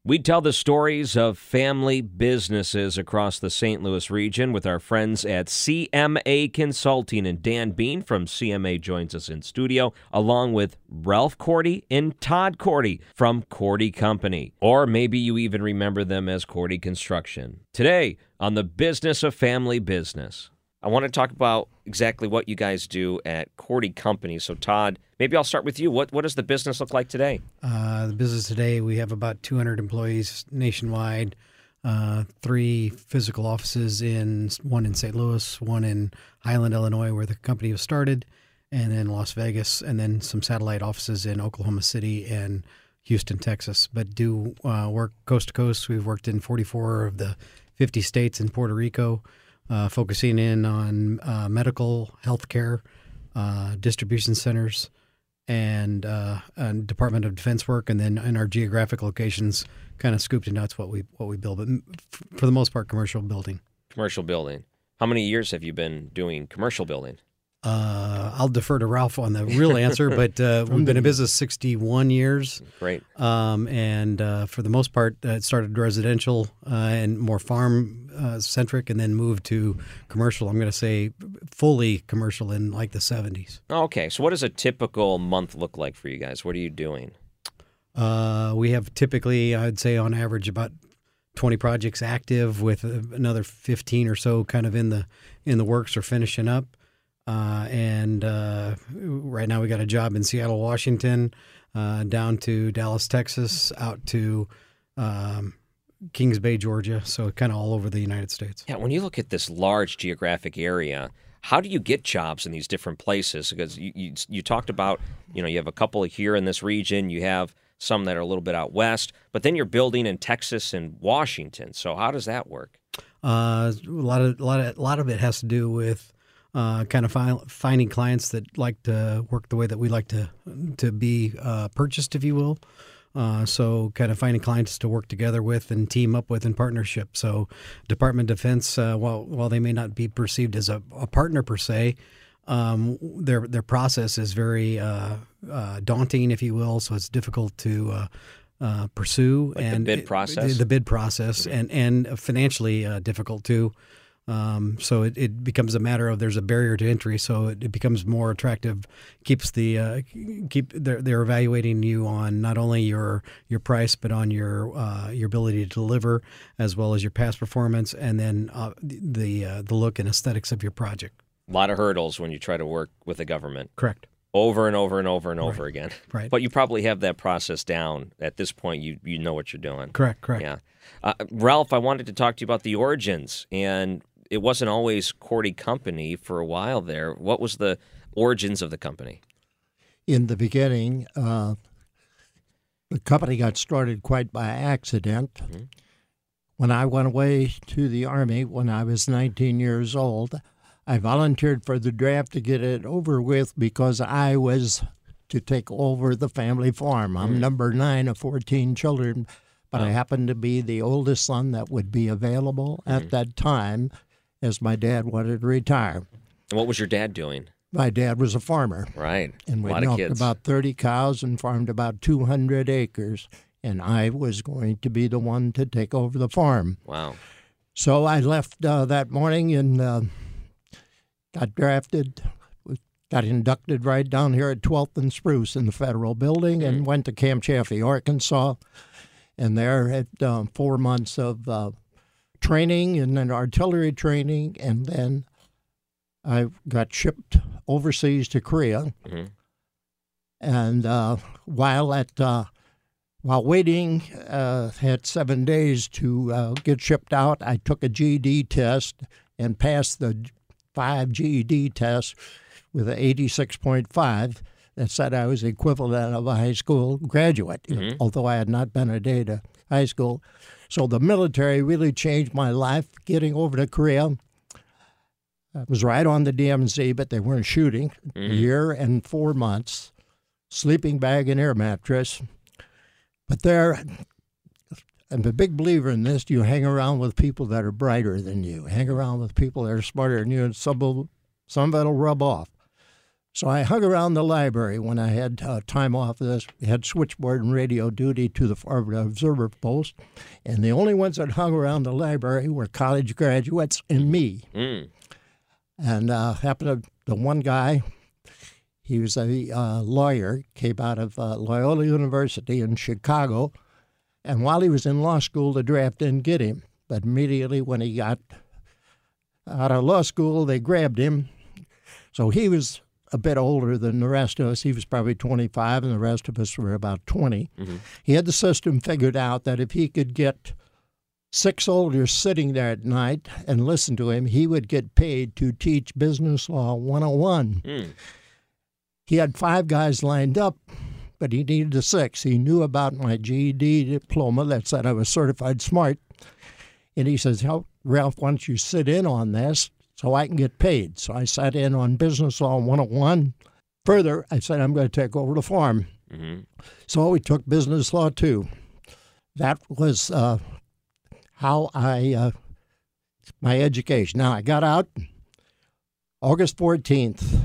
We tell the stories of family businesses across the St. Louis region with our friends at CMA Consulting, and Dan Bean from CMA joins us in studio, along with Ralph Cordy and Todd Cordy from Cordy Company. Or maybe you even remember them as Cordy Construction. Today on the Business of Family Business, I want to talk about exactly what you guys do at Cordy Company. So, Todd, maybe I'll start with you. What does the business look like today? The business today, we have about 200 employees nationwide, 3 physical offices, one in St. Louis, one in Highland, Illinois, where the company was started, and then Las Vegas, and then some satellite offices in Oklahoma City and Houston, Texas. But do work coast to coast. We've worked in 44 of the 50 states and Puerto Rico. Focusing in on medical, healthcare, distribution centers, and Department of Defense work, and then in our geographic locations, kind of scooped and nuts what we build. But for the most part, commercial building. Commercial building. How many years have you been doing commercial building? I'll defer to Ralph on the real answer, but we've been in business 61 years. Great. And for the most part, it started residential and more farm-centric, and then moved to commercial. I'm going to say fully commercial in like the 70s. Okay. So what does a typical month look like for you guys? What are you doing? We have typically, I'd say on average, about 20 projects active, with another 15 or so kind of in the works or finishing up. And right now we got a job in Seattle, Washington, down to Dallas, Texas, out to Kings Bay, Georgia. So kind of all over the United States. Yeah, when you look at this large geographic area, how do you get jobs in these different places? Because you talked about, you have a couple here in this region, you have some that are a little bit out west, but then you're building in Texas and Washington. So how does that work? A lot of it has to do with kind of finding clients that like to work the way that we like to be purchased, if you will. So kind of finding clients to work together with and team up with in partnership. So Department of Defense, while they may not be perceived as a partner per se, their process is very daunting, if you will. So it's difficult to pursue. Like and the bid process? The bid process, and financially difficult too. So it becomes a matter of there's a barrier to entry, so it becomes more attractive. They're evaluating you on not only your price, but on your ability to deliver, as well as your past performance, and then the look and aesthetics of your project. A lot of hurdles when you try to work with the government. Correct. Over and over and over and over again. Right. But you probably have that process down. At this point, you know what you're doing. Correct. Yeah. Ralph, I wanted to talk to you about the origins, and it wasn't always Cordy Company for a while there. What was the origins of the company? In the beginning, the company got started quite by accident. Mm-hmm. When I went away to the Army when I was 19 years old, I volunteered for the draft to get it over with because I was to take over the family farm. I'm number 9 of 14 children, but I happened to be the oldest son that would be available at that time, as my dad wanted to retire. And what was your dad doing? My dad was a farmer. Right. And we a lot of milked kids. about 30 cows and farmed about 200 acres. And I was going to be the one to take over the farm. Wow. So I left that morning and got drafted, got inducted right down here at 12th and Spruce in the Federal Building, and went to Camp Chaffee, Arkansas. And there had 4 months of training and then artillery training, and then I got shipped overseas to Korea. Mm-hmm. And while waiting, had 7 days to get shipped out, I took a GED test and passed the 5 GED tests with an 86.5 that said I was the equivalent of a high school graduate, although I had not been a day to high school. So the military really changed my life. Getting over to Korea, I was right on the DMZ, but they weren't shooting. A year and 4 months, sleeping bag and air mattress. But there, I'm a big believer in this. You hang around with people that are brighter than you. Hang around with people that are smarter than you, and some of it'll rub off. So I hung around the library when I had time off of this. We had switchboard and radio duty to the Farm Observer Post, and the only ones that hung around the library were college graduates and me. And happened to the one guy, he was a lawyer, came out of Loyola University in Chicago, and while he was in law school, the draft didn't get him. But immediately when he got out of law school, they grabbed him. So he was a bit older than the rest of us. He was probably 25, and the rest of us were about 20. He had the system figured out that if he could get 6 soldiers sitting there at night and listen to him, he would get paid to teach Business Law 101. He had 5 guys lined up, but he needed a 6th. He knew about my GED diploma that said I was certified smart. And he says, Ralph, why don't you sit in on this so I can get paid? So I sat in on Business Law 101. Further, I said, I'm going to take over the farm. So we took Business Law 2. That was how I, my education. Now, I got out August 14th,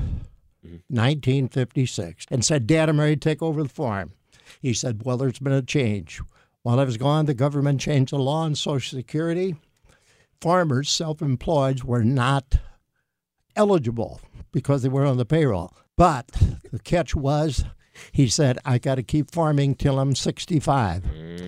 1956, and said, Dad, I'm ready to take over the farm. He said, well, there's been a change. While I was gone, the government changed the law on Social Security. Farmers, self-employed, were not eligible because they were on the payroll. But the catch was, he said, I got to keep farming till I'm 65.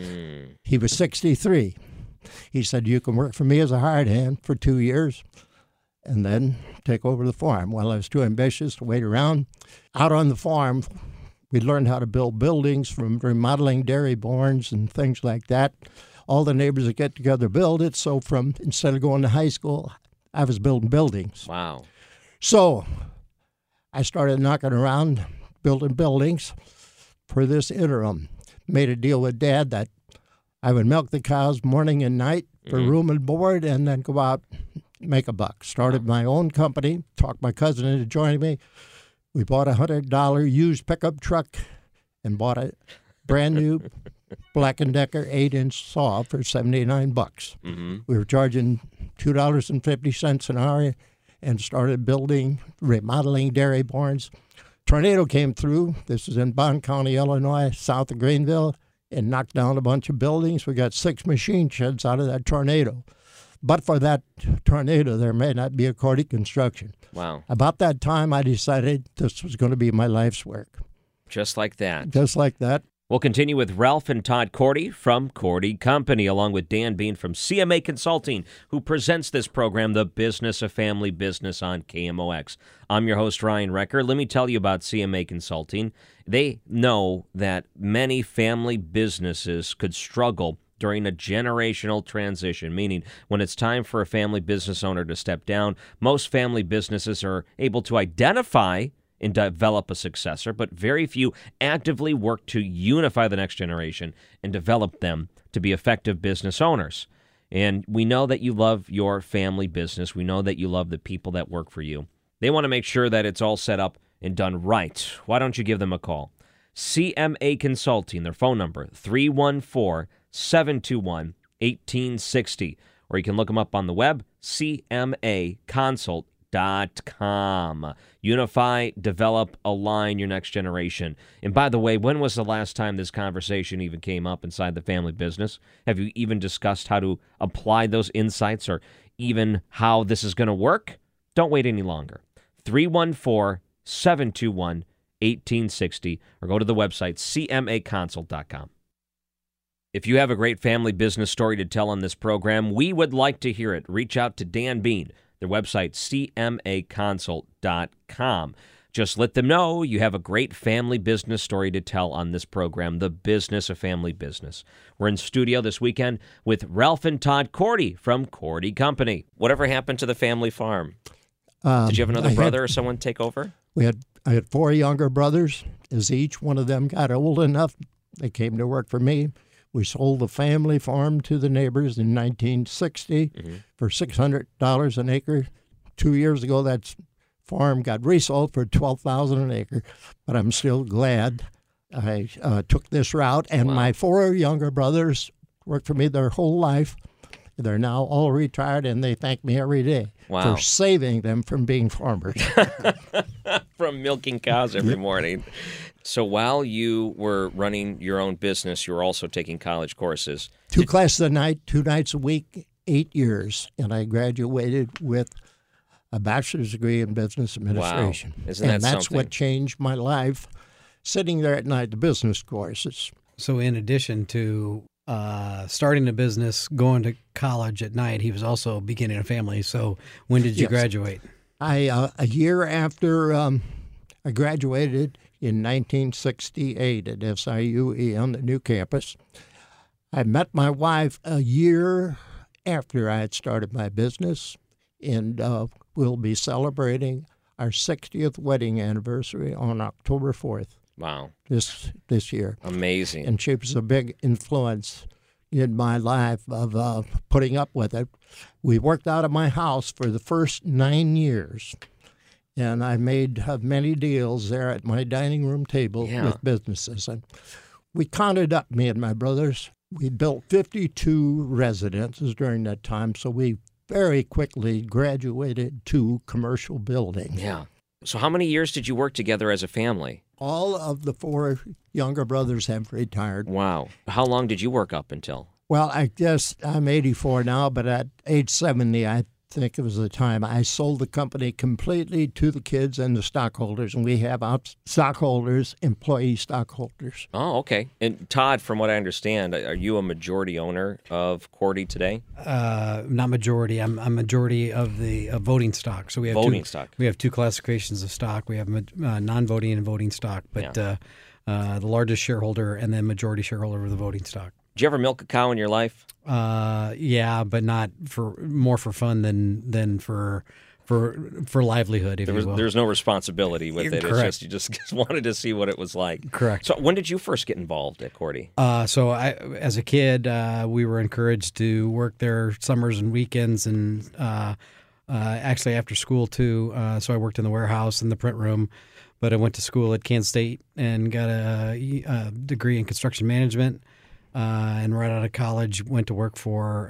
He was 63. He said, you can work for me as a hired hand for 2 years and then take over the farm. Well, I was too ambitious to wait around. Out on the farm, we learned how to build buildings, from remodeling dairy barns and things like that. All the neighbors would get together, build it. So instead of going to high school, I was building buildings. Wow. So I started knocking around, building buildings for this interim. Made a deal with Dad that I would milk the cows morning and night for room and board, and then go out, make a buck. Started my own company, talked my cousin into joining me. We bought a $100 used pickup truck and bought a brand new Black & Decker 8-inch saw for $79. We were charging $2.50 an hour and started building, remodeling dairy barns. Tornado came through. This was in Bond County, Illinois, south of Greenville, and knocked down a bunch of buildings. We got 6 machine sheds out of that tornado. But for that tornado, there may not be a Cordy construction. Wow. About that time, I decided this was going to be my life's work. Just like that. Just like that. We'll continue with Ralph and Todd Cordy from Cordy Company, along with Dan Bean from CMA Consulting, who presents this program, The Business of Family Business, on KMOX. I'm your host, Ryan Recker. Let me tell you about CMA Consulting. They know that many family businesses could struggle during a generational transition, meaning when it's time for a family business owner to step down, most family businesses are able to identify and develop a successor, but very few actively work to unify the next generation and develop them to be effective business owners. And we know that you love your family business. We know that you love the people that work for you. They want to make sure that it's all set up and done right. Why don't you give them a call? CMA Consulting, their phone number, 314-721-1860. Or you can look them up on the web, cmaconsult.com. Unify, develop, align your next generation. And by the way, when was the last time this conversation even came up inside the family business? Have you even discussed how to apply those insights, or even how this is going to work? Don't wait any longer. 314-721-1860, or go to the website cmaconsult.com. If you have a great family business story to tell on this program, we would like to hear it. Reach out to Dan Bean. Their website, cmaconsult.com. Just let them know you have a great family business story to tell on this program, The Business of Family Business. We're in studio this weekend with Ralph and Todd Cordy from Cordy Company. Whatever happened to the family farm? Did you have another brother or someone take over? I had 4 younger brothers. As each one of them got old enough, they came to work for me. We sold the family farm to the neighbors in 1960 for $600 an acre. 2 years ago, that farm got resold for $12,000 an acre. But I'm still glad I took this route. And my 4 younger brothers worked for me their whole life. They're now all retired, and they thank me every day for saving them from being farmers. from milking cows every morning. So while you were running your own business, you were also taking college courses. 2 classes a night, 2 nights a week, 8 years. And I graduated with a bachelor's degree in business administration. Wow. Isn't that and that's something? what changed my life, sitting there at night, the business courses. So in addition to starting a business, going to college at night, he was also beginning a family. So when did you Yes. graduate? A year after I graduated in 1968 at SIUE on the new campus, I met my wife a year after I had started my business, and we'll be celebrating our 60th wedding anniversary on October 4th Wow. this year. Amazing. And she was a big influence in my life of putting up with it. We worked out of my house for the first 9 years, and I made many deals there at my dining room table with businesses. And we counted up, me and my brothers. We built 52 residences during that time, so we very quickly graduated to commercial building. Yeah. So how many years did you work together as a family? All of the 4 younger brothers have retired. Wow. How long did you work up until? Well, I guess I'm 84 now, but at age 70, I think it was the time I sold the company completely to the kids and the stockholders, and we have stockholders, employee stockholders. Oh, okay. And Todd, from what I understand, are you a majority owner of Cordy today? Not majority. I'm majority of the voting stock. So we have Voting stock. We have 2 classifications of stock. We have non-voting and voting stock, but the largest shareholder and then majority shareholder of the voting stock. Did you ever milk a cow in your life? Yeah, but not more for fun than for livelihood, if you will. There's no responsibility with it. Correct. It's just you just wanted to see what it was like. Correct. So when did you first get involved at Cordy? So as a kid, we were encouraged to work there summers and weekends, and actually after school too. So I worked in the warehouse and the print room, but I went to school at Kansas State and got a degree in construction management. And right out of college, went to work for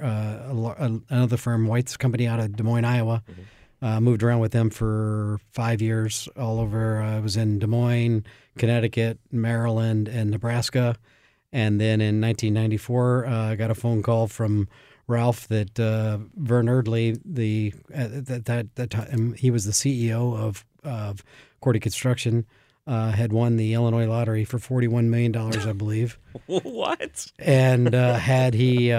another firm, White's Company, out of Des Moines, Iowa. Mm-hmm. Moved around with them for 5 years all over. I was in Des Moines, Connecticut, Maryland, and Nebraska. And then in 1994, I got a phone call from Ralph that Vern Erdley, at that time, he was the CEO of Cordy Construction, had won the Illinois lottery for $41 million, I believe. What? And had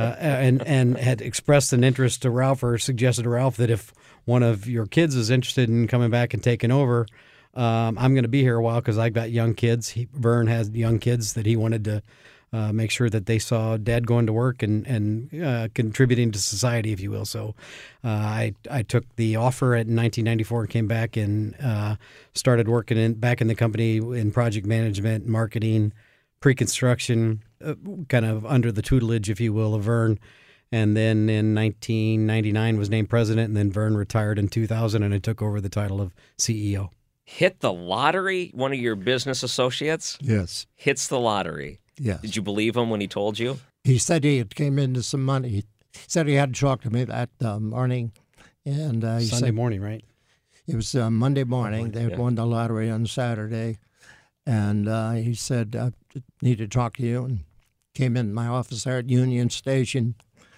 expressed an interest to Ralph, or suggested to Ralph that if one of your kids is interested in coming back and taking over, I'm going to be here a while because I've got young kids. Vern has young kids that he wanted to make sure that they saw Dad going to work and contributing to society, if you will. So I took the offer in 1994 and came back and started working back in the company in project management, marketing, pre-construction, kind of under the tutelage, if you will, of Vern. And then in 1999 was named president, and then Vern retired in 2000, and I took over the title of CEO. Hit the lottery? One of your business associates? Yes. Hits the lottery. Yes. Did you believe him when he told you? He said he had came into some money. He said he had to talk to me that morning. And he Sunday said, morning, right? It was Monday morning. They had won the lottery on Saturday. And he said, I need to talk to you. And came in my office there at Union Station.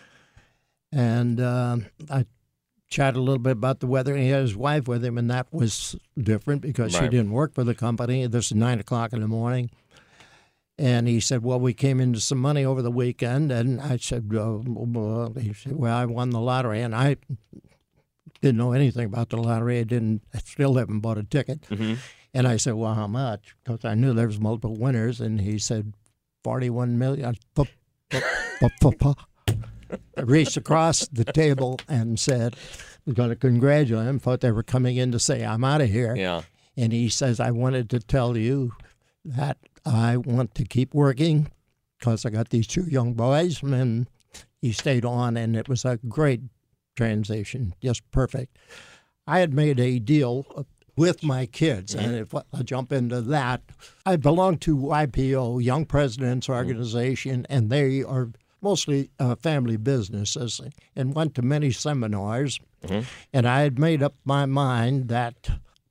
And I chatted a little bit about the weather. He had his wife with him, and that was different because she didn't work for the company. This is 9 o'clock in the morning. And he said, well, we came into some money over the weekend. And I said, he said, well, I won the lottery. And I didn't know anything about the lottery. I still haven't bought a ticket. Mm-hmm. And I said, well, how much? Because I knew there was multiple winners. And he said, 41 million. I reached across the table and said, we're going to congratulate him. Thought they were coming in to say, I'm out of here. Yeah. And he says, I wanted to tell you that I want to keep working because I got these 2 young boys. And he stayed on, and it was a great transition, just perfect. I had made a deal with my kids, and if I jump into that, I belong to YPO, Young Presidents Organization, and they are mostly family businesses, and went to many seminars. And I had made up my mind that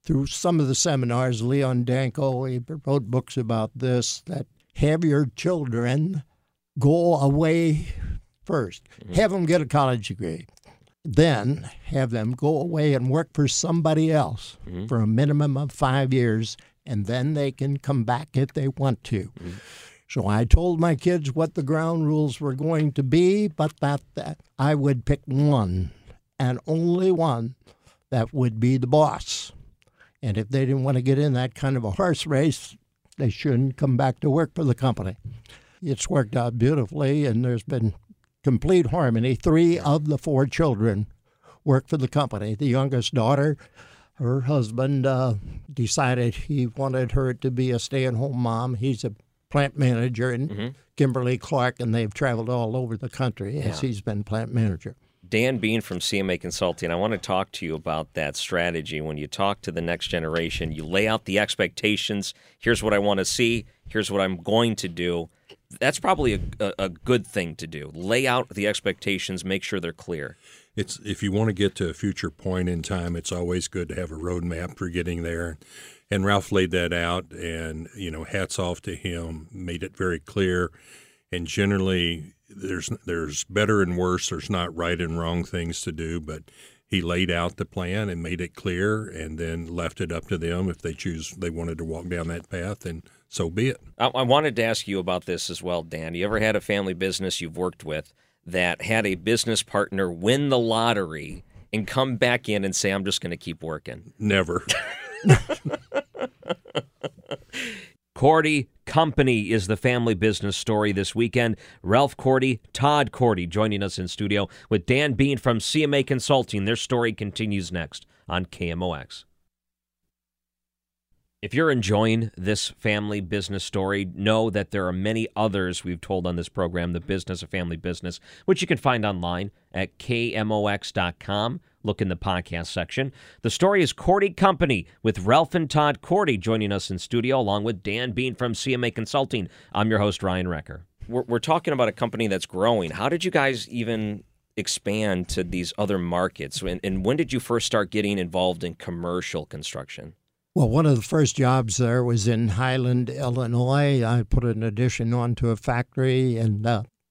through some of the seminars, Leon Danko, he wrote books about this, that have your children go away first. Have them get a college degree. Then have them go away and work for somebody else for a minimum of 5 years, and then they can come back if they want to. So I told my kids what the ground rules were going to be, but that I would pick one, and only one, that would be the boss. And if they didn't want to get in that kind of a horse race, they shouldn't come back to work for the company. It's worked out beautifully, and there's been complete harmony. 3 of the 4 children work for the company. The youngest daughter, her husband decided he wanted her to be a stay-at-home mom. He's a plant manager in Kimberly-Clark, and they've traveled all over the country as he's been plant manager. Dan Bean from CMA Consulting, I want to talk to you about that strategy. When you talk to the next generation, you lay out the expectations. Here's what I want to see. Here's what I'm going to do. That's probably a good thing to do. Lay out the expectations, make sure they're clear. It's if you want to get to a future point in time, it's always good to have a roadmap for getting there. And Ralph laid that out, and hats off to him. Made it very clear. And generally, there's better and worse. There's not right and wrong things to do, but he laid out the plan and made it clear, and then left it up to them if they wanted to walk down that path, and so be it. I wanted to ask you about this as well, Dan. You ever had a family business you've worked with that had a business partner win the lottery and come back in and say, I'm just going to keep working? Never. Cordy Company is the family business story this weekend. Ralph Cordy, Todd Cordy joining us in studio with Dan Bean from CMA Consulting. Their story continues next on KMOX. If you're enjoying this family business story, know that there are many others we've told on this program, The Business of Family Business, which you can find online at KMOX.com. Look in the podcast section. The story is Cordy Company with Ralph and Todd Cordy joining us in studio, along with Dan Bean from CMA Consulting. I'm your host, Ryan Recker. We're talking about a company that's growing. How did you guys even expand to these other markets? And when did you first start getting involved in commercial construction? Well, one of the first jobs there was in Highland, Illinois. I put an addition onto a factory, and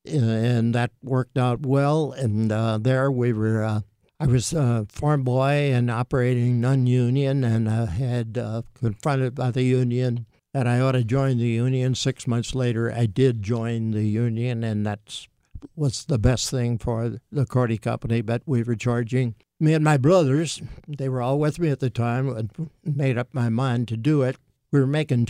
that worked out well. And there we were. I was a farm boy and operating non-union, and had confronted by the union that I ought to join the union. 6 months later, I did join the union, and that was the best thing for the Cordy Company. But we were charging. Me and my brothers, they were all with me at the time, and made up my mind to do it. We were making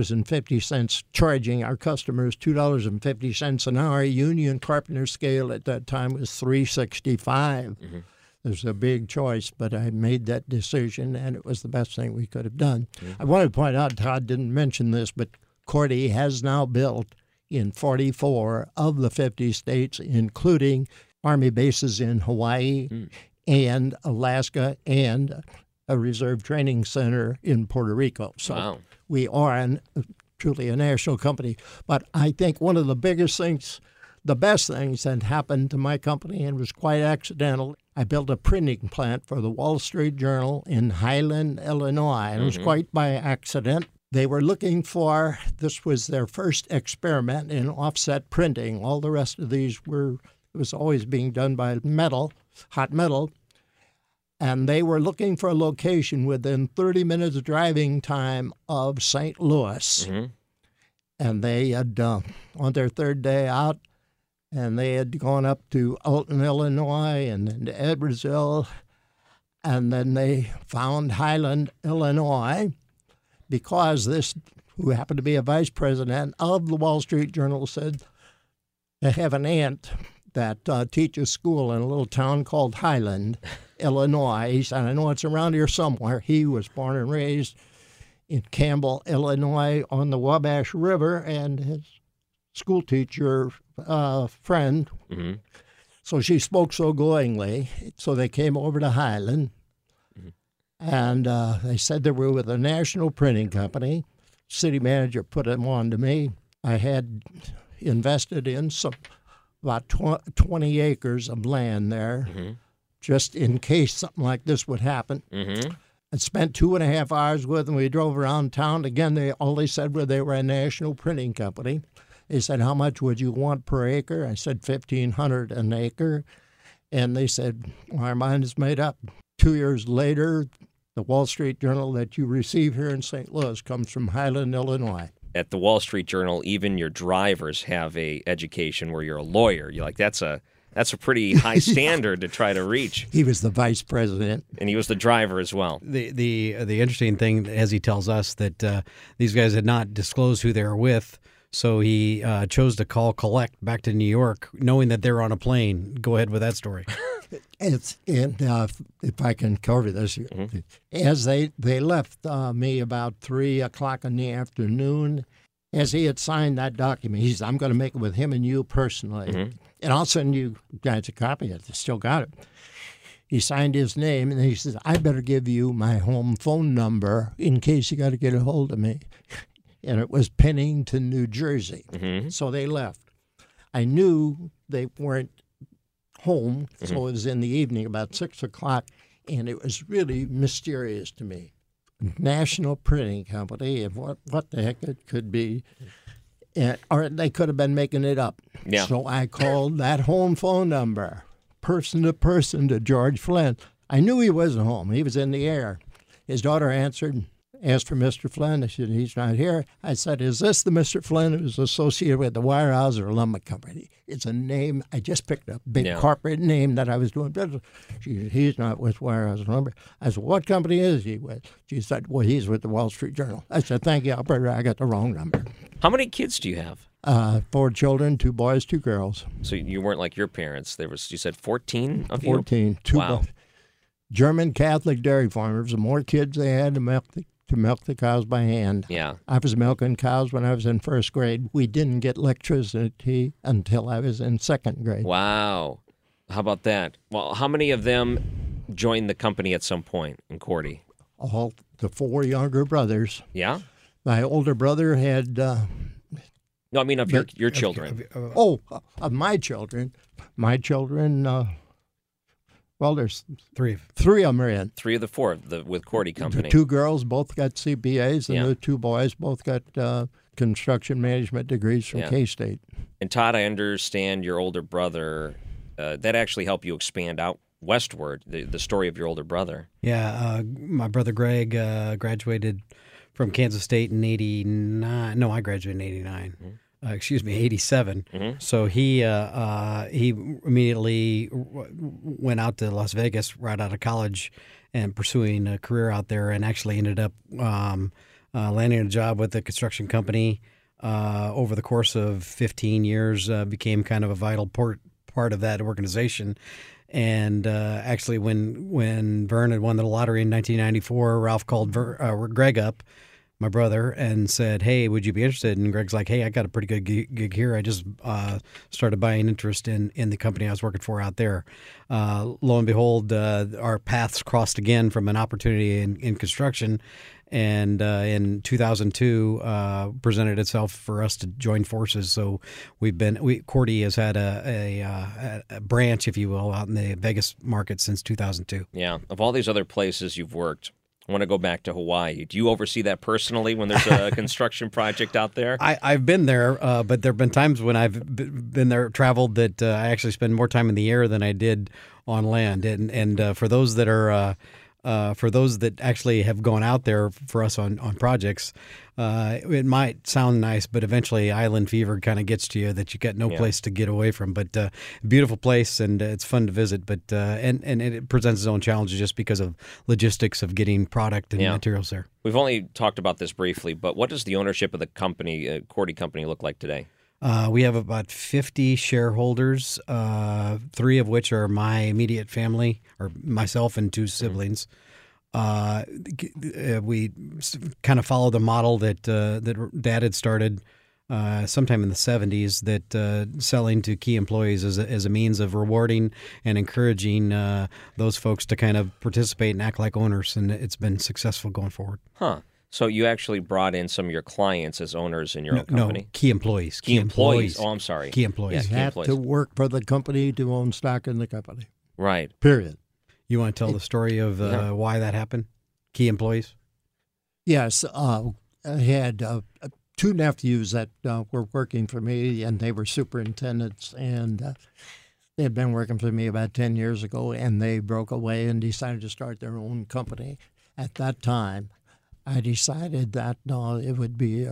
$2.50, charging our customers $2.50 an hour. Union carpenter scale at that time was $3.65. There's a big choice, but I made that decision, and it was the best thing we could have done. I want to point out, Todd didn't mention this, but Cordy has now built in 44 of the 50 states, including Army bases in Hawaii and Alaska, and a reserve training center in Puerto Rico. So we are truly a national company. But I think one of the biggest things, the best things that happened to my company, and was quite accidental, I built a printing plant for the Wall Street Journal in Highland, Illinois. And it was quite by accident. They were looking for, this was their first experiment in offset printing. All the rest of these it was always being done by metal, hot metal. And they were looking for a location within 30 minutes driving time of St. Louis. And they had, on their third day out, and they had gone up to Alton, Illinois, and then to Edwardsville, and then they found Highland, Illinois, because this, who happened to be a vice president of the Wall Street Journal, said they have an aunt that teaches school in a little town called Highland, Illinois. He said, I know it's around here somewhere. He was born and raised in Campbell, Illinois, on the Wabash River, and his school teacher friend. So she spoke so glowingly. So they came over to Highland, and they said they were with a national printing company. City manager put them on to me. I had invested in about 20 acres of land there, just in case something like this would happen. I spent 2.5 hours with them. We drove around town. Again, all they said was they were a national printing company. They said, how much would you want per acre? I said, $1,500 an acre. And they said, well, our mind is made up. 2 years later, the Wall Street Journal that you receive here in St. Louis comes from Highland, Illinois. At the Wall Street Journal, even your drivers have a education where you're a lawyer. You're like, that's a pretty high standard to try to reach. He was the vice president. And he was the driver as well. The interesting thing, as he tells us, that these guys had not disclosed who they were with, so he chose to call collect back to New York, knowing that they were on a plane. Go ahead with that story. If I can cover this, as they left me about 3 o'clock in the afternoon, as he had signed that document, he said, I'm going to make it with him and you personally. And I'll send you guys a copy of it. I still got it. He signed his name, and he says, I better give you my home phone number in case you got to get a hold of me. And it was Pennington, New Jersey. So they left. I knew they weren't home, so it was in the evening, about 6 o'clock, and it was really mysterious to me. National Printing Company, and what the heck it could be. Or they could have been making it up. Yeah. So I called that home phone number, person to person, to George Flynn. I knew he wasn't home. He was in the air. His daughter answered, asked for Mr. Flynn. I said, he's not here. I said, is this the Mr. Flynn who's associated with the Weyerhaeuser Lumber Company? It's a name. I just picked a big corporate name that I was doing business. He's not with Weyerhaeuser Lumber. I said, what company is he with? She said, well, he's with the Wall Street Journal. I said, thank you, operator. I got the wrong number. How many kids do you have? 4 children, 2 boys, 2 girls. So you weren't like your parents. There was, you said 14 of you? 14. 2 Wow. German Catholic dairy farmers. The more kids they had to milk the cows by hand. Yeah. I was milking cows when I was in first grade. We didn't get electricity until I was in second grade. Wow. How about that? Well, how many of them joined the company at some point in Cordy? All the 4 younger brothers. Yeah? My older brother had... No, I mean of your children. Of my children. My children... well, there's 3. 3 of them are in. 3 of the 4 with Cordy Company. The 2 girls both got CPAs, and the 2 boys both got construction management degrees from K-State. And Todd, I understand your older brother, that actually helped you expand out westward, the story of your older brother. Yeah, my brother Greg graduated from Kansas State in 89. No, I graduated in 89. 87. So he immediately went out to Las Vegas right out of college and pursuing a career out there, and actually ended up landing a job with a construction company. Over the course of 15 years, became kind of a vital part of that organization. And actually, when Vern had won the lottery in 1994, Ralph called Greg up, my brother, and said, hey, would you be interested? And Greg's like, hey, I got a pretty good gig here. I just started buying interest in the company I was working for out there. Lo and behold, our paths crossed again from an opportunity in construction. And in 2002, presented itself for us to join forces. So Cordy has had a branch, if you will, out in the Vegas market since 2002. Yeah. Of all these other places you've worked, I want to go back to Hawaii. Do you oversee that personally when there's a construction project out there? I've been there, but there have been times when I've been there, traveled, that I actually spend more time in the air than I did on land. And for those that are for those that actually have gone out there for us on projects, it might sound nice, but eventually island fever kind of gets to you, that you got no place to get away from. But beautiful place, and it's fun to visit. But and it presents its own challenges just because of logistics of getting product and materials there. We've only talked about this briefly, but what does the ownership of the company, Cordy Company, look like today? We have about 50 shareholders, 3 of which are my immediate family, or myself and 2 siblings. We kind of follow the model that Dad had started sometime in the 70s, that selling to key employees as a means of rewarding and encouraging those folks to kind of participate and act like owners, and it's been successful going forward. Huh. So you actually brought in some of your clients as owners in your own company? No, key employees. Key employees. Oh, I'm sorry. Key employees. You have to work for the company to own stock in the company. Right. Period. You want to tell the story of why that happened? key employees? Yes, I had two nephews that were working for me, and they were superintendents, and they had been working for me about 10 years ago, and they broke away and decided to start their own company. At that time, I decided that it would be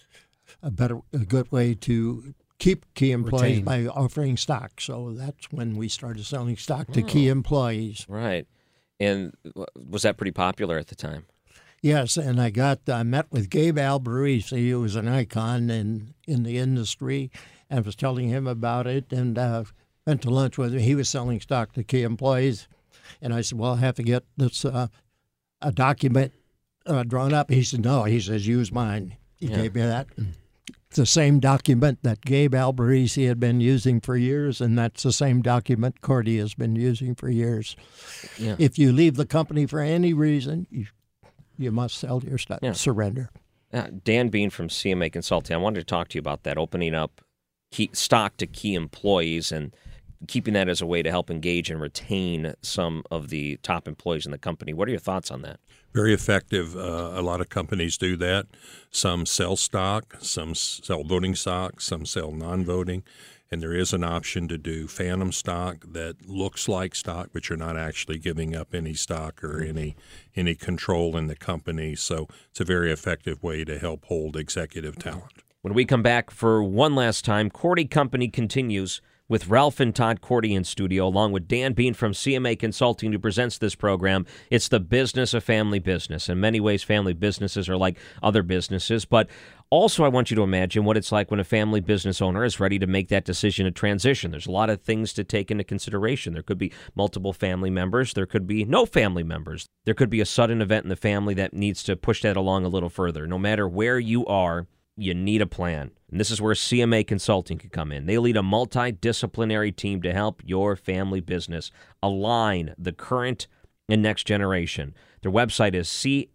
a good way to keep key employees by offering stock. So that's when we started selling stock to key employees. Right. And was that pretty popular at the time? Yes, and I met with Gabe Alberisi, who was an icon in the industry, and was telling him about it, and went to lunch with him. He was selling stock to key employees, and I said, well, I have to get this a document drawn up. He said, no. He says, use mine. He gave me that. It's the same document that Gabe Alberisi had been using for years, and that's the same document Cordy has been using for years. Yeah. If you leave the company for any reason, you must sell your stock, surrender. Dan Bean from CMA Consulting, I wanted to talk to you about that, opening up stock to key employees and keeping that as a way to help engage and retain some of the top employees in the company. What are your thoughts on that? Very effective. A lot of companies do that. Some sell stock, some sell voting stock, some sell non-voting. And there is an option to do phantom stock that looks like stock, but you're not actually giving up any stock or any control in the company. So it's a very effective way to help hold executive talent. When we come back for one last time, Cordy Company continues with Ralph and Todd Cordy in studio, along with Dan Bean from CMA Consulting, who presents this program. It's the business of family business. In many ways, family businesses are like other businesses, but also I want you to imagine what it's like when a family business owner is ready to make that decision to transition. There's a lot of things to take into consideration. There could be multiple family members. There could be no family members. There could be a sudden event in the family that needs to push that along a little further. No matter where you are, you need a plan. And this is where CMA Consulting can come in. They lead a multidisciplinary team to help your family business align the current and next generation. Their website is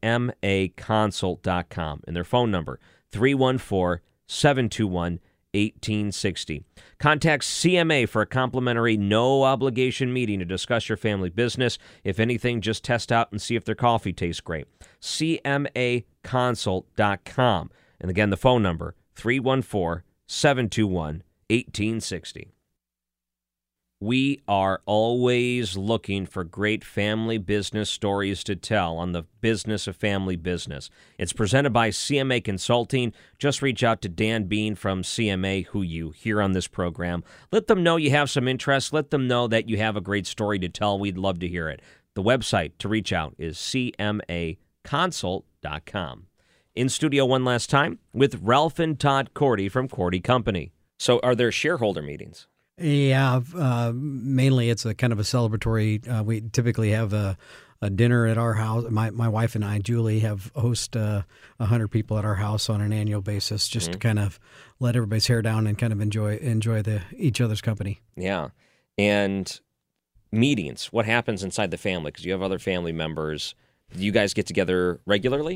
cmaconsult.com, and their phone number, 314-721-1860. Contact CMA for a complimentary, no-obligation meeting to discuss your family business. If anything, just test out and see if their coffee tastes great. cmaconsult.com. And again, the phone number, 314-721-1860. We are always looking for great family business stories to tell on the business of family business. It's presented by CMA Consulting. Just reach out to Dan Bean from CMA, who you hear on this program. Let them know you have some interest. Let them know that you have a great story to tell. We'd love to hear it. The website to reach out is cmaconsult.com. In studio one last time with Ralph and Todd Cordy from Cordy Company. So are there shareholder meetings? Yeah, mainly it's a kind of a celebratory. We typically have a dinner at our house. My wife and I, Julie, host 100 people at our house on an annual basis, just to kind of let everybody's hair down and kind of enjoy each other's company. Yeah, and meetings. What happens inside the family? Because you have other family members. Do you guys get together regularly?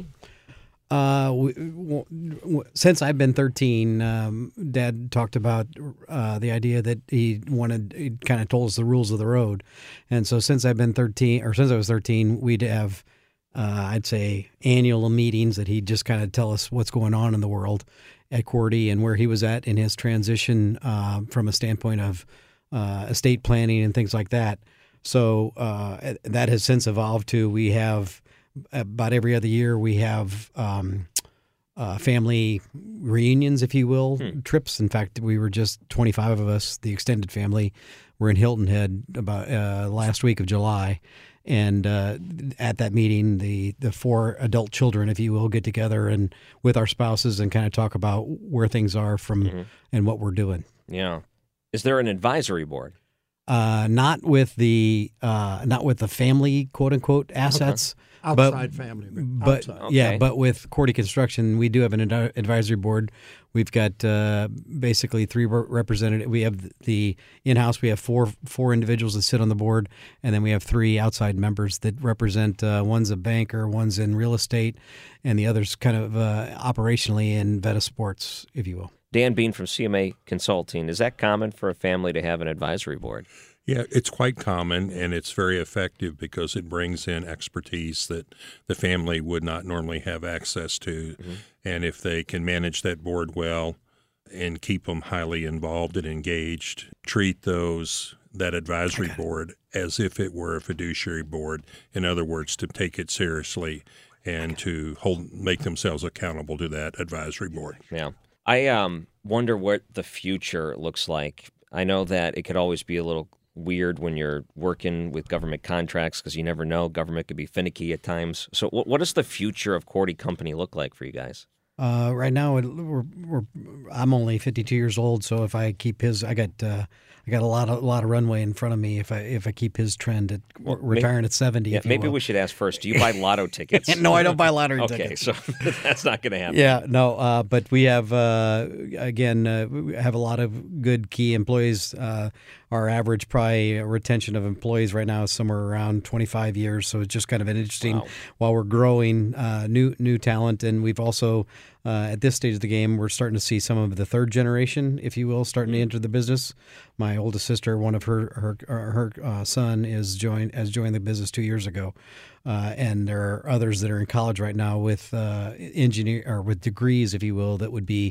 Since I've been 13, Dad talked about the idea that he kind of told us the rules of the road. And so since I was 13, we'd have, I'd say, annual meetings that he'd just kind of tell us what's going on in the world at Cordy and where he was at in his transition from a standpoint of estate planning and things like that. So that has since evolved to we have about every other year we have family reunions, if you will, trips. In fact, we were just 25 of us, the extended family, were in Hilton Head about last week of July. And at that meeting, the 4 adult children, if you will, get together and with our spouses and kind of talk about where things are from and what we're doing. Yeah. Is there an advisory board? Not with the family quote unquote assets. Okay. Outside family, but outside. Yeah, but with Cordy Construction, we do have an advisory board. We've got basically 3 representatives. We have the in-house. We have four individuals that sit on the board, and then we have 3 outside members that represent. One's a banker, one's in real estate, and the other's kind of operationally in Veta Sports, if you will. Dan Bean from CMA Consulting. Is that common for a family to have an advisory board? Yeah, it's quite common, and it's very effective because it brings in expertise that the family would not normally have access to. Mm-hmm. And if they can manage that board well and keep them highly involved and engaged, treat that advisory board as if it were a fiduciary board. In other words, to take it seriously and to make themselves accountable to that advisory board. Yeah. I wonder what the future looks like. I know that it could always be a little weird when you're working with government contracts because you never know. Government could be finicky at times. So what does the future of Cordy Company look like for you guys? Right now, I'm only 52 years old, so if I keep his, I got a lot of runway in front of me. If I keep his trend at retiring at 70. Yeah, maybe we should ask first. Do you buy lotto tickets? No, I don't buy lottery tickets. Okay, so that's not going to happen. Yeah, no, but we have we have a lot of good key employees. Our average probably retention of employees right now is somewhere around 25 years. So it's just kind of an interesting, while we're growing new talent. And we've also, at this stage of the game, we're starting to see some of the third generation, if you will, starting to enter the business. My oldest sister, one of her son has joined the business 2 years ago. And there are others that are in college right now with with degrees, if you will, that would be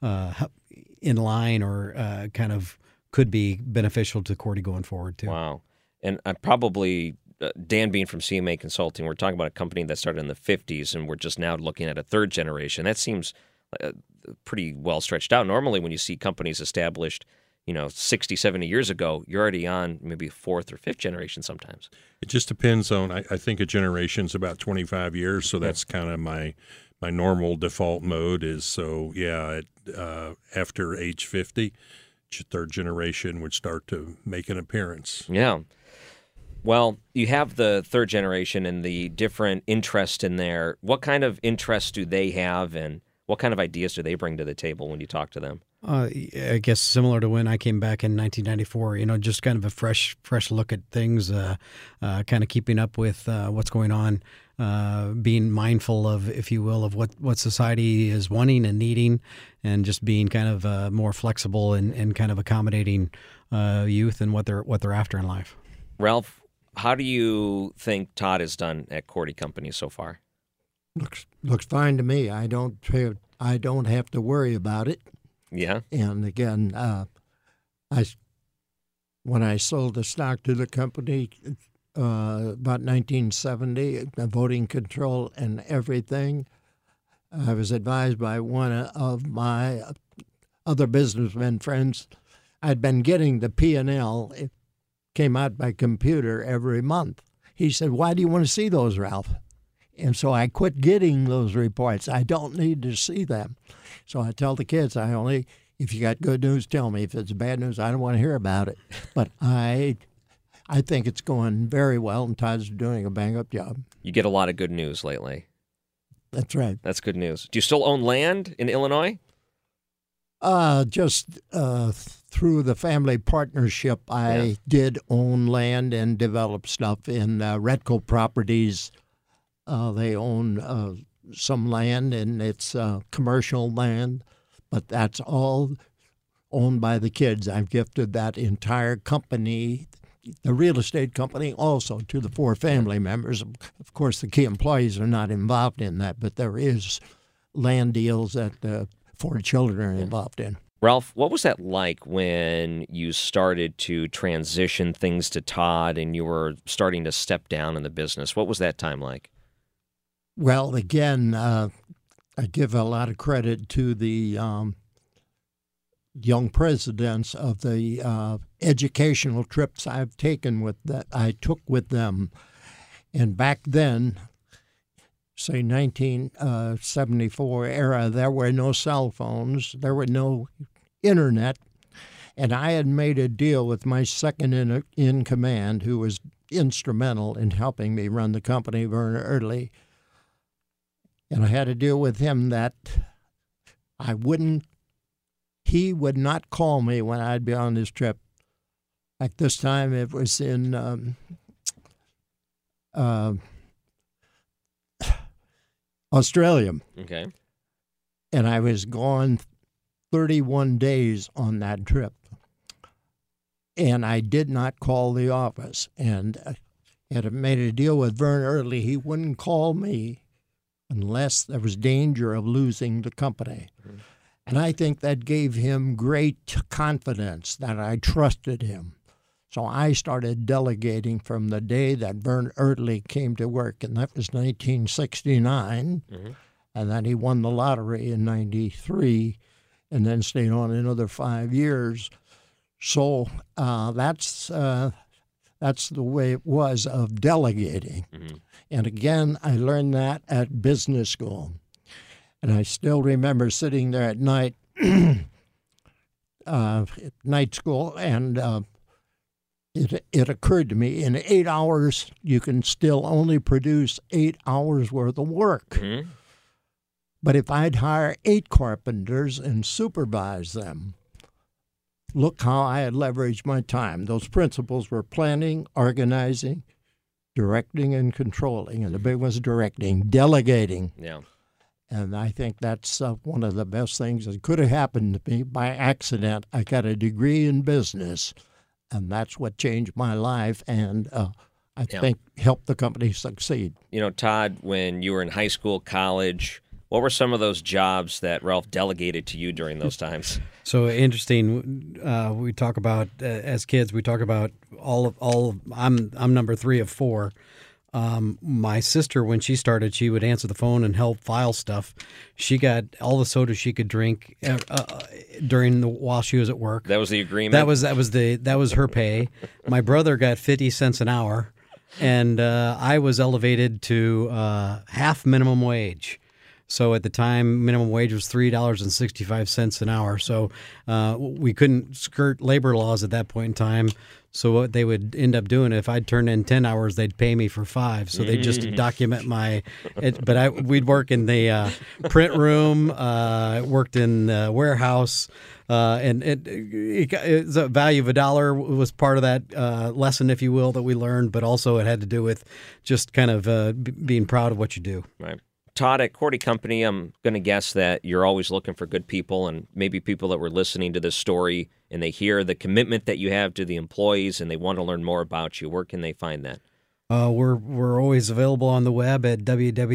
in line or kind of could be beneficial to Cordy going forward too. Wow. And I probably, Dan Bean from CMA Consulting, we're talking about a company that started in the 50s and we're just now looking at a third generation. That seems pretty well stretched out. Normally when you see companies established, 60, 70 years ago, you're already on maybe fourth or fifth generation sometimes. It just depends on, I think a generation's about 25 years, so that's kind of my normal default mode is, so yeah, after age 50, third generation would start to make an appearance. Yeah. Well, you have the third generation and the different interest in there. What kind of interests do they have, and what kind of ideas do they bring to the table when you talk to them? I guess similar to when I came back in 1994, just kind of a fresh look at things, kind of keeping up with what's going on, being mindful of, if you will, of what society is wanting and needing, and just being kind of more flexible and kind of accommodating youth and what they're after in life. Ralph, how do you think Todd has done at Cordy Company so far? Looks fine to me. I don't have to worry about it. Yeah. And again, when I sold the stock to the company about 1970, voting control and everything, I was advised by one of my other businessmen friends. I'd been getting the P&L. It came out by computer every month. He said, "Why do you want to see those, Ralph?" And so I quit getting those reports. I don't need to see them. So I tell the kids, if you got good news, tell me. If it's bad news, I don't want to hear about it. But I think it's going very well, and Todd's doing a bang-up job. You get a lot of good news lately. That's right. That's good news. Do you still own land in Illinois? Just through the family partnership, I did own land and develop stuff in Retco Properties. They own some land, and it's commercial land, but that's all owned by the kids. I've gifted that entire company, the real estate company, also to the four family members. Of course, the key employees are not involved in that, but there is land deals that the four children are involved in. Ralph, what was that like when you started to transition things to Todd and you were starting to step down in the business? What was that time like? Well, again, I give a lot of credit to the young presidents of the educational trips I've taken I took with them. And back then, say 1974 era, there were no cell phones, there were no internet, and I had made a deal with my second in command, who was instrumental in helping me run the company, Werner Erdely. And I had a deal with him that he would not call me when I'd be on this trip. Like this time, it was in Australia. Okay. And I was gone 31 days on that trip. and I did not call the office. And I had made a deal with Vern Early. He wouldn't call me unless there was danger of losing the company. Mm-hmm. And I think that gave him great confidence that I trusted him. So I started delegating from the day that Vern Early came to work, and that was 1969. Mm-hmm. And then he won the lottery in 93 and then stayed on another 5 years. So that's the way it was of delegating. Mm-hmm. And again, I learned that at business school. And I still remember sitting there at night, at night school, and it occurred to me, in 8 hours, you can still only produce 8 hours worth of work. Mm-hmm. But if I'd hire 8 carpenters and supervise them, look how I had leveraged my time. Those principles were planning, organizing, directing, and controlling. And the big one's directing, delegating. Yeah. And I think that's one of the best things that could have happened to me by accident. I got a degree in business, and that's what changed my life and I think helped the company succeed. You know, Todd, when you were in high school, college, what were some of those jobs that Ralph delegated to you during those times? So interesting. We talk about as kids. We talk about I'm number 3 of 4. My sister, when she started, she would answer the phone and help file stuff. She got all the soda she could drink while she was at work. That was the agreement. That was her pay. My brother got 50 cents an hour, and I was elevated to half minimum wage. So at the time, minimum wage was $3.65 an hour. So we couldn't skirt labor laws at that point in time. So what they would end up doing, if I'd turn in 10 hours, they'd pay me for 5. So they'd just document we'd work in the print room, worked in the warehouse, and the value of $1 was part of that lesson, if you will, that we learned. But also it had to do with just kind of being proud of what you do. Right. Todd, at Korte Company, I'm going to guess that you're always looking for good people, and maybe people that were listening to this story and they hear the commitment that you have to the employees and they want to learn more about you. Where can they find that? We're always available on the web at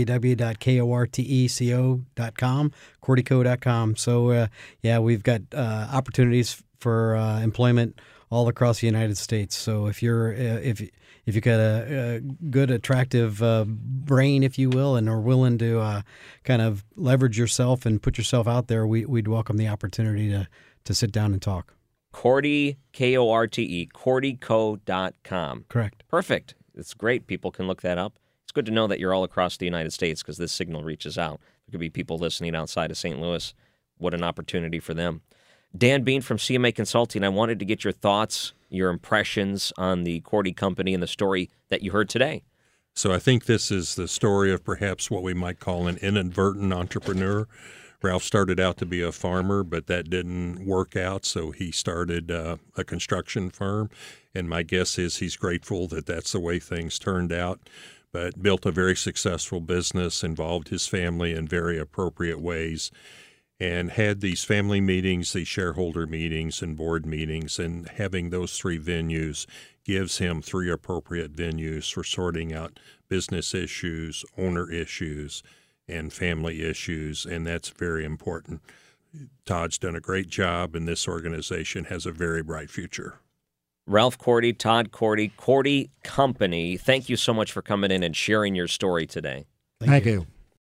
www.korteco.com, korteco.com. So, we've got opportunities for employment all across the United States. So if you're if you've got a good, attractive brain, if you will, and are willing to kind of leverage yourself and put yourself out there, we'd welcome the opportunity to sit down and talk. Korte, Korte, korteco.com. Correct. Perfect. It's great. People can look that up. It's good to know that you're all across the United States because this signal reaches out. There could be people listening outside of St. Louis. What an opportunity for them. Dan Bean from CMA Consulting, I wanted to get your thoughts, your impressions on the Korte Company and the story that you heard today. So I think this is the story of perhaps what we might call an inadvertent entrepreneur. Ralph started out to be a farmer, but that didn't work out, so he started a construction firm. And my guess is he's grateful that that's the way things turned out, but built a very successful business, involved his family in very appropriate ways, and had these family meetings, these shareholder meetings and board meetings, and having those 3 venues gives him 3 appropriate venues for sorting out business issues, owner issues, and family issues, and that's very important. Todd's done a great job, and this organization has a very bright future. Ralph Korte, Todd Korte, Korte Company, thank you so much for coming in and sharing your story today. Thank you.